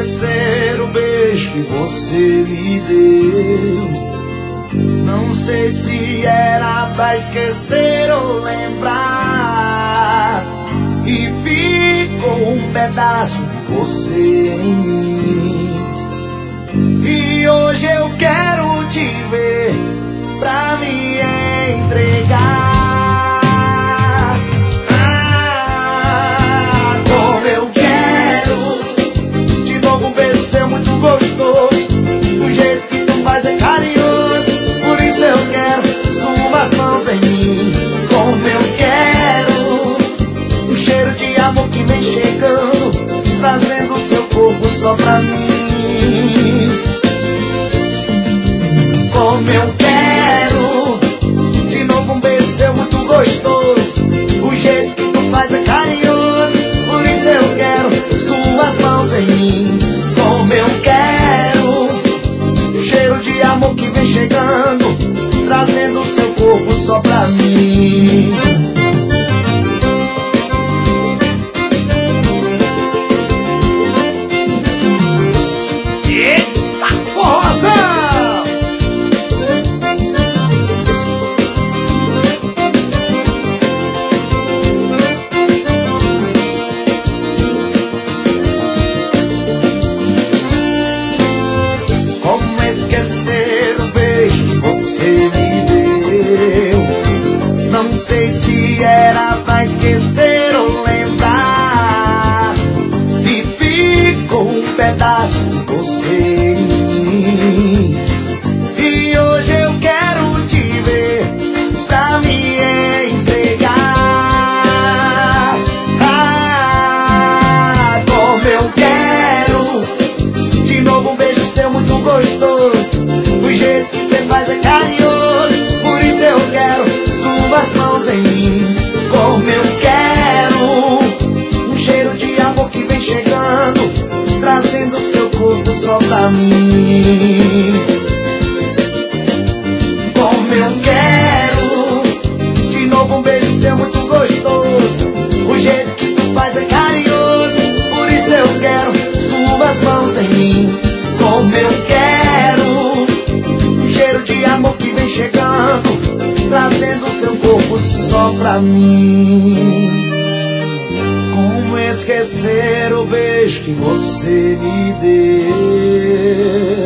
esquecer o beijo que você me deu. Não sei se era pra esquecer ou lembrar, e ficou um pedaço de você em mim. E hoje eu quero te ver pra me entregar. Como eu quero de novo um beijo seu muito gostoso. O jeito que tu faz é carinhoso, por isso eu quero suas mãos em mim. Como eu quero um cheiro de amor que vem chegando, trazendo o seu corpo só pra mim. Como eu quero de novo um beijo seu muito gostoso. O jeito que tu faz é carinhoso, por isso eu quero suas mãos em mim. Como eu quero o cheiro de amor que vem chegando, trazendo o seu corpo só pra mim. Eita porra! Não sei se era pra esquecer ou lembrar, e ficou um pedaço de você em mim. E hoje eu quero te ver pra me entregar. Como eu quero de novo um beijo seu muito gostoso. O jeito que você faz é carinhoso, por isso eu quero suas mãos em mim. Como eu quero um cheiro de amor que vem chegando, trazendo seu corpo só pra mim. Como eu quero de novo um beijo seu muito gostoso. O jeito que tu faz é carinhoso, por isso eu quero suas mãos em mim. Como eu quero um cheiro de amor que vem chegando, trazendo seu corpo só pra mim. Como esquecer o beijo que você me deu?